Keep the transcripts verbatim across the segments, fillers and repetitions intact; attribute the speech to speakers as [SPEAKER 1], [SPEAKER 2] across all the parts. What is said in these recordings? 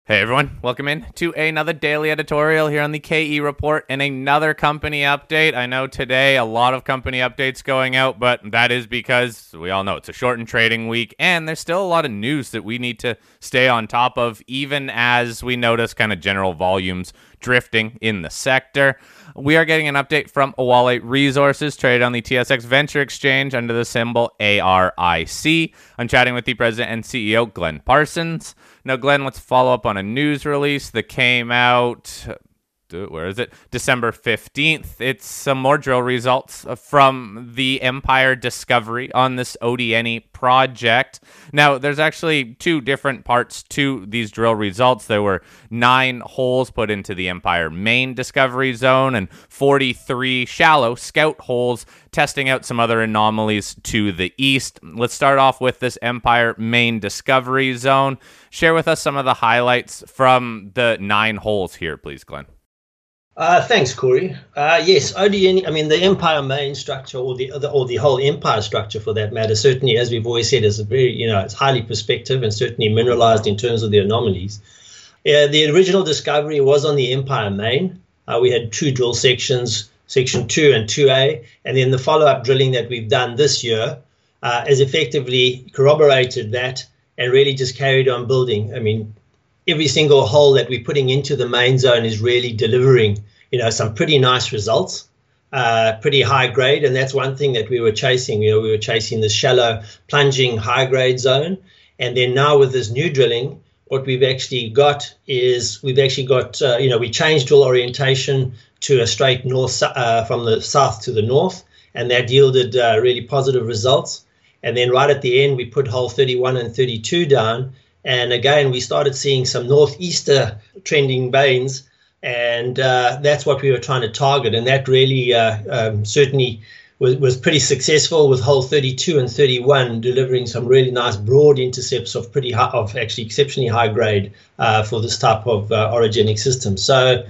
[SPEAKER 1] Hey everyone, welcome in to another daily editorial here on the K E Report and another company update. I know today a lot of company updates going out, but that is because we all know it's a shortened trading week and there's still a lot of news that we need to stay on top of, even as we notice kind of general volumes drifting in the sector. We are getting an update from Awale Resources, traded on the T S X Venture Exchange under the symbol A R I C. I'm chatting with the president and C E O, Glenn Parsons. Now, Glenn, let's follow up on a news release that came out, where is it? December fifteenth. It's some more drill results from the Empire discovery on this O D N E project. Now, there's actually two different parts to these drill results. There were nine holes put into the Empire main discovery zone and forty-three shallow scout holes testing out some other anomalies to the east. Let's start off with this Empire main discovery zone. Share with us some of the highlights from the nine holes here, please, Glenn.
[SPEAKER 2] Uh, thanks, Corey. Uh, yes, O D N E, I mean, the Empire main structure, or the, or the whole Empire structure for that matter, certainly, as we've always said, is a very, you know, it's highly prospective and certainly mineralized in terms of the anomalies. Uh, the original discovery was on the Empire main. Uh, we had two drill sections, section two and two A, and then the follow-up drilling that we've done this year uh, has effectively corroborated that and really just carried on building. I mean, every single hole that we're putting into the main zone is really delivering, you know, some pretty nice results, uh, pretty high grade. And that's one thing that we were chasing. You know, we were chasing this shallow, plunging, high grade zone. And then now with this new drilling, what we've actually got is we've actually got, uh, you know, we changed drill orientation to a straight north, uh, from the south to the north. And that yielded uh, really positive results. And then right at the end, we put hole thirty-one and thirty-two down. And again, we started seeing some northeaster trending veins, and uh, that's what we were trying to target. And that really uh, um, certainly was, was pretty successful, with hole thirty-two and thirty-one delivering some really nice broad intercepts of pretty high, of actually exceptionally high grade uh, for this type of uh, orogenic system. So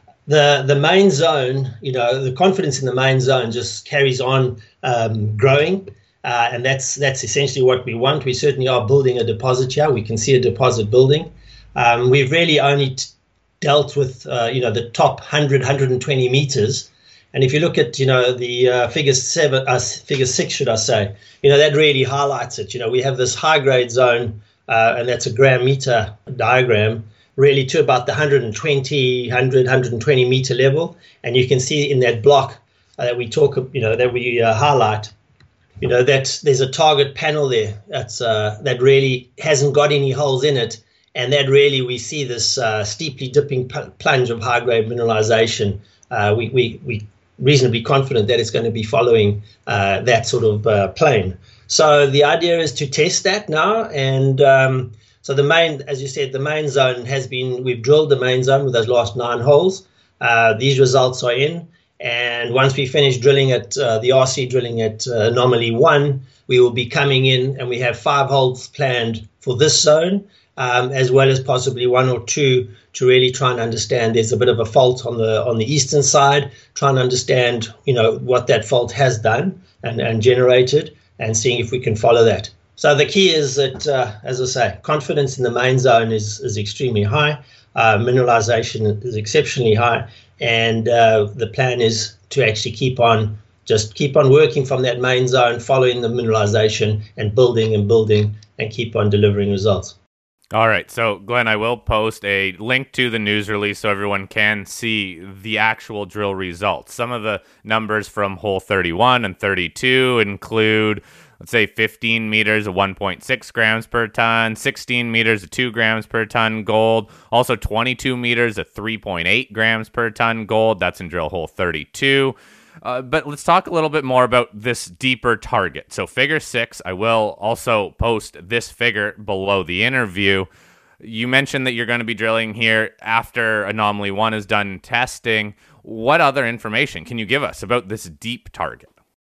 [SPEAKER 2] the the main zone, you know, the confidence in the main zone just carries on um, growing. Uh, and that's that's essentially what we want. We certainly are building a deposit here. We can see a deposit building. Um, we've really only t- dealt with, uh, you know, the top one hundred, one hundred twenty meters. And if you look at, you know, the uh, figure seven, uh, figure six, should I say, you know, that really highlights it. You know, we have this high grade zone, uh, and that's a gram meter diagram, really to about the one hundred twenty, one hundred, one hundred twenty meter level. And you can see in that block uh, that we talk, you know, that we uh, highlight, you know, that there's a target panel there that's uh, that really hasn't got any holes in it. And that really, we see this uh, steeply dipping p- plunge of high-grade mineralization. Uh, we, we, we reasonably confident that it's going to be following uh, that sort of uh, plane. So the idea is to test that now. And um, so the main, as you said, the main zone has been, we've drilled the main zone with those last nine holes. Uh, these results are in. And once we finish drilling at uh, the R C drilling at uh, anomaly one, we will be coming in, and we have five holes planned for this zone, um, as well as possibly one or two to really try and understand. There's a bit of a fault on the on the eastern side, trying to understand, you know, what that fault has done and, and generated, and seeing if we can follow that. So the key is that, uh, as I say, confidence in the main zone is, is extremely high. Uh, mineralization is exceptionally high. And uh, the plan is to actually keep on, just keep on working from that main zone, following the mineralization and building and building and keep on delivering results.
[SPEAKER 1] All right. So, Glenn, I will post a link to the news release so everyone can see the actual drill results. Some of the numbers from hole thirty-one and thirty-two include, let's say, fifteen meters of one point six grams per ton, sixteen meters of two grams per ton gold, also twenty-two meters of three point eight grams per ton gold. That's in drill hole thirty-two. Uh, but let's talk a little bit more about this deeper target. So figure six, I will also post this figure below the interview. You mentioned that you're going to be drilling here after anomaly one is done testing. What other information can you give us about this deep target?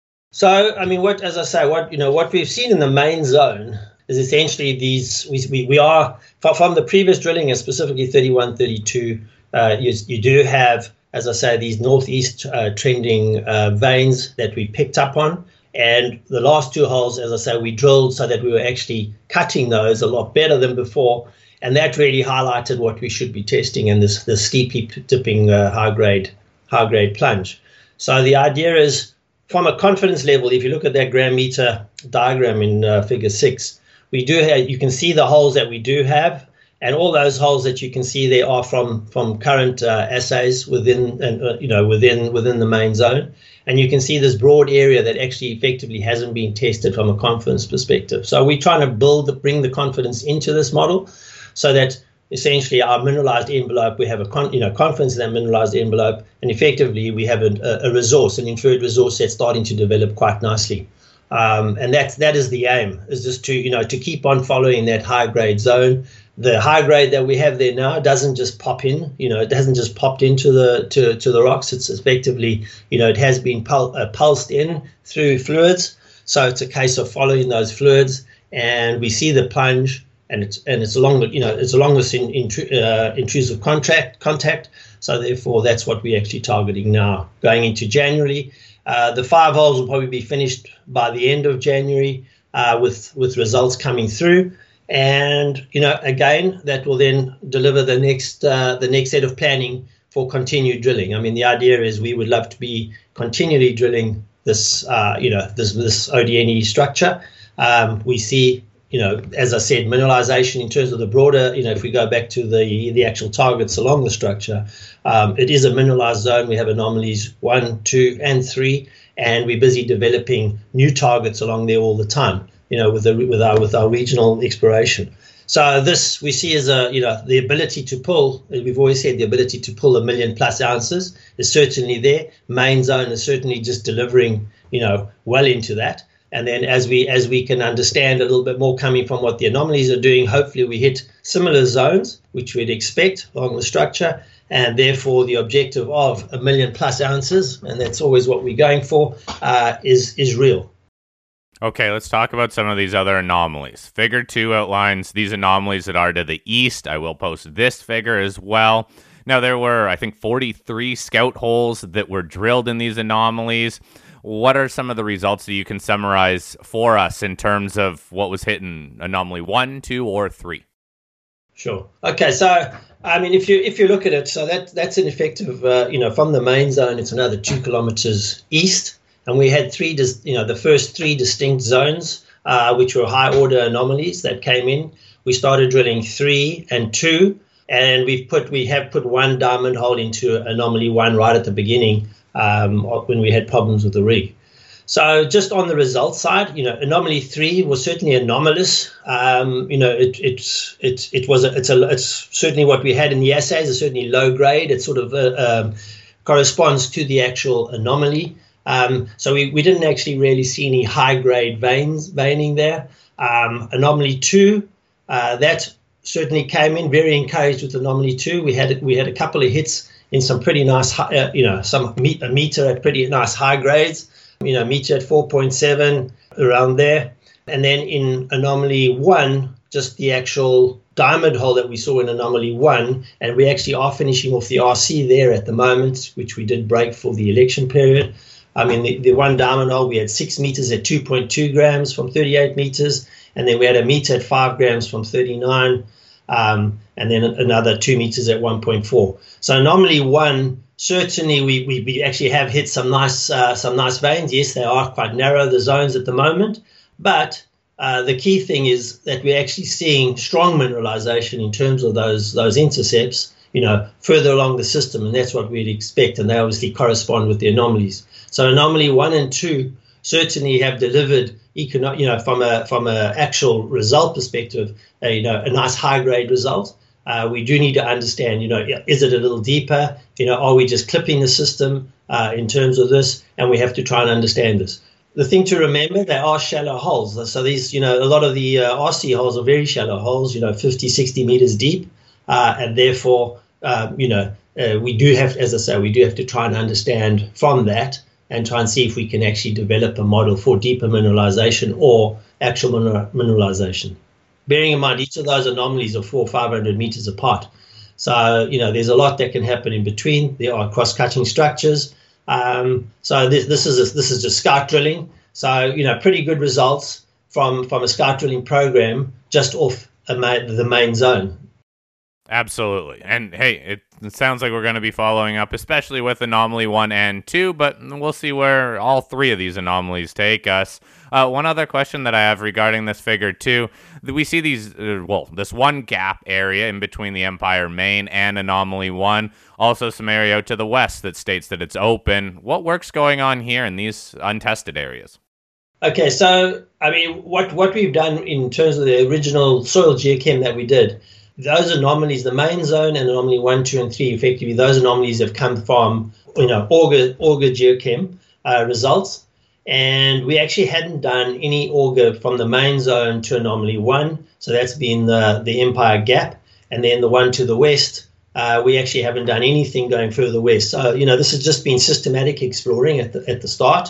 [SPEAKER 2] So, I mean, what, as I say, what, you know, what we've seen in the main zone is essentially these, we, we, we are, from the previous drilling, and specifically thirty-one, thirty-two, uh, you, you do have, as I say, these northeast uh, trending uh, veins that we picked up on. And the last two holes, as I say, we drilled so that we were actually cutting those a lot better than before. And that really highlighted what we should be testing in this, this steeply dipping uh, high-grade high-grade plunge. So the idea is, from a confidence level, if you look at that gram meter diagram in uh, figure six, we do have, you can see the holes that we do have, and all those holes that you can see there are from from current uh, assays within, and uh, you know, within within the main zone. And you can see this broad area that actually effectively hasn't been tested from a confidence perspective. So we're trying to build, bring the confidence into this model, so that essentially our mineralized envelope, we have a con, you know confidence in that mineralized envelope, and effectively we have a, a resource, an inferred resource that's starting to develop quite nicely. Um, and that that is the aim, is just to you know to keep on following that high grade zone. The high grade that we have there now doesn't just pop in, you know, it hasn't just popped into the to, to the rocks. It's effectively, you know, it has been pul- uh, pulsed in through fluids. So it's a case of following those fluids, and we see the plunge, and it's and it's along the, you know, it's along this in, in, uh, intrusive contact contact. So therefore, that's what we're actually targeting now, going into January. Uh, the five holes will probably be finished by the end of January, uh, with with results coming through. And, you know, again, that will then deliver the next uh, the next set of planning for continued drilling. I mean, the idea is we would love to be continually drilling this, uh, you know, this this O D N E structure. Um, we see, you know, as I said, mineralization in terms of the broader, you know, if we go back to the the actual targets along the structure, um, it is a mineralized zone. We have anomalies one, two, and three, and we're busy developing new targets along there all the time, you know, with the, with our with our regional exploration. So this we see as a, you know, the ability to pull, as we've always said, the ability to pull a million plus ounces is certainly there. Main zone is certainly just delivering, you know, well into that. And then as we as we can understand a little bit more coming from what the anomalies are doing, hopefully we hit similar zones, which we'd expect along the structure, and therefore the objective of a million plus ounces, and that's always what we're going for, uh, is is real.
[SPEAKER 1] Okay, let's talk about some of these other anomalies. Figure two outlines these anomalies that are to the east. I will post this figure as well. Now, there were, I think, forty-three scout holes that were drilled in these anomalies. What are some of the results that you can summarize for us in terms of what was hit in anomaly one, two, or three?
[SPEAKER 2] Sure. Okay, so I mean, if you if you look at it, so that that's an effective, uh, you know, from the main zone, it's another two kilometers east. And we had three, dis- you know, the first three distinct zones, uh, which were high order anomalies that came in. We started drilling three and two, and we've put, we have put one diamond hole into anomaly one right at the beginning, um, when we had problems with the rig. So just on the results side, you know, anomaly three was certainly anomalous. Um, you know, it it's it it was a, it's a it's certainly what we had in the assays. It's certainly low grade. It sort of uh, um, corresponds to the actual anomaly. Um, so we, we didn't actually really see any high-grade veins veining there. Um, anomaly two, uh, that certainly came in, very encouraged with anomaly two. We had we had a couple of hits in some pretty nice, high, uh, you know, some a meter at pretty nice high grades, you know, meter at four point seven, around there. And then in anomaly one, just the actual diamond hole that we saw in anomaly one, and we actually are finishing off the R C there at the moment, which we did break for the election period. I mean, the, the one diamond hole, we had six meters at two point two grams from thirty-eight meters, and then we had a meter at five grams from thirty-nine, um, and then another two meters at one point four. So anomaly one, certainly we, we, we actually have hit some nice uh, some nice veins. Yes, they are quite narrow, the zones at the moment, but uh, the key thing is that we're actually seeing strong mineralization in terms of those those intercepts, you know, further along the system, and that's what we'd expect, and they obviously correspond with the anomalies. So anomaly one and two certainly have delivered, econo- you know, from a from a actual result perspective, a, you know, a nice high grade result. Uh, we do need to understand, you know, is it a little deeper? You know, are we just clipping the system uh, in terms of this? And we have to try and understand this. The thing to remember, they are shallow holes. So these, you know, a lot of the uh, R C holes are very shallow holes, you know, fifty, sixty meters deep, uh, and therefore, um, you know, uh, we do have, as I say, we do have to try and understand from that, and try and see if we can actually develop a model for deeper mineralization or actual mineral, mineralization. Bearing in mind, each of those anomalies are four or five hundred meters apart. So, you know, there's a lot that can happen in between. There are cross-cutting structures. Um, so this, this is a, this is just scout drilling. So, you know, pretty good results from, from a scout drilling program just off a ma- the main zone.
[SPEAKER 1] Absolutely. And hey, it, it sounds like we're going to be following up, especially with anomaly one and two, but we'll see where all three of these anomalies take us. Uh, one other question that I have regarding this figure two, we see these, uh, well, this one gap area in between the Empire main and anomaly one, also some area out to the west that states that it's open. What work's going on here in these untested areas?
[SPEAKER 2] Okay, so I mean, what what we've done in terms of the original soil geochem that we did, those anomalies, the main zone and anomaly one, two, and three, effectively, those anomalies have come from, you know, auger, auger geochem uh, results. And we actually hadn't done any auger from the main zone to anomaly one. So that's been the, the Empire Gap. And then the one to the west, uh, we actually haven't done anything going further west. So, you know, this has just been systematic exploring at the, at the start.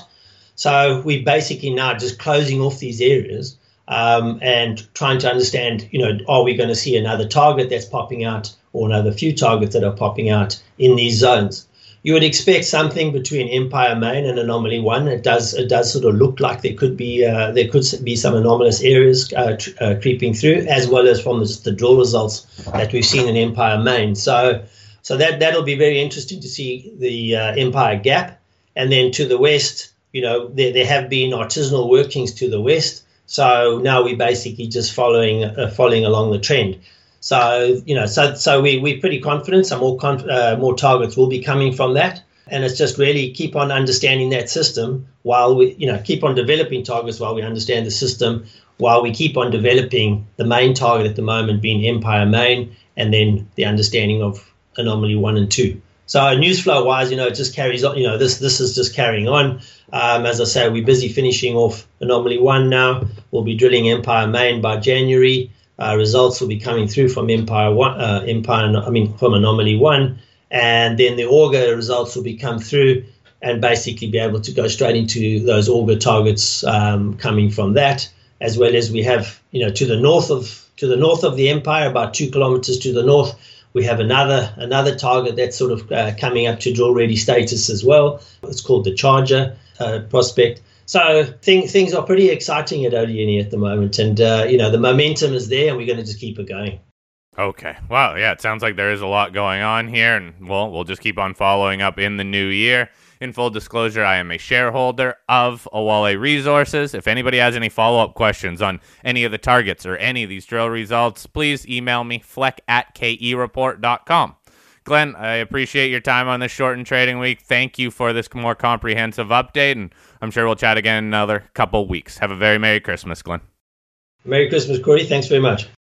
[SPEAKER 2] So we're basically now just closing off these areas. Um, and trying to understand, you know, are we going to see another target that's popping out or another few targets that are popping out in these zones? You would expect something between Empire Main and Anomaly One. It does it does sort of look like there could be uh, there could be some anomalous areas uh, tr- uh, creeping through, as well as from the, the drill results that we've seen in Empire Main. So so that that'll be very interesting to see the uh, Empire Gap, and then to the west, you know, there there have been artisanal workings to the west. So now we're basically just following uh, following along the trend. So, you know, so so we, we're pretty confident some more conf- uh, more targets will be coming from that. And it's just really keep on understanding that system while we, you know, keep on developing targets while we understand the system, while we keep on developing the main target at the moment being Empire Main, and then the understanding of Anomaly one and two. So news flow wise, you know, it just carries on. You know, this this is just carrying on. Um, as I say, we're busy finishing off Anomaly one now. We'll be drilling Empire Main by January. Uh, results will be coming through from Empire one, uh, Empire. I mean, from Anomaly one, and then the auger results will be come through, and basically be able to go straight into those auger targets um, coming from that, as well as we have, you know, to the north of to the north of the Empire, about two kilometers to the north. We have another another target that's sort of uh, coming up to drill ready status as well. It's called the Charger uh, prospect. So thing, things are pretty exciting at Odieni at the moment, and uh, you know, the momentum is there, and we're going to just keep it going.
[SPEAKER 1] Okay. Wow. Yeah, it sounds like there is a lot going on here, and well, we'll just keep on following up in the new year. In full disclosure, I am a shareholder of Awale Resources. If anybody has any follow-up questions on any of the targets or any of these drill results, please email me, fleck at k e report dot com. Glenn, I appreciate your time on this shortened trading week. Thank you for this more comprehensive update, and I'm sure we'll chat again in another couple weeks. Have a very Merry Christmas, Glenn.
[SPEAKER 2] Merry Christmas, Corey. Thanks very much.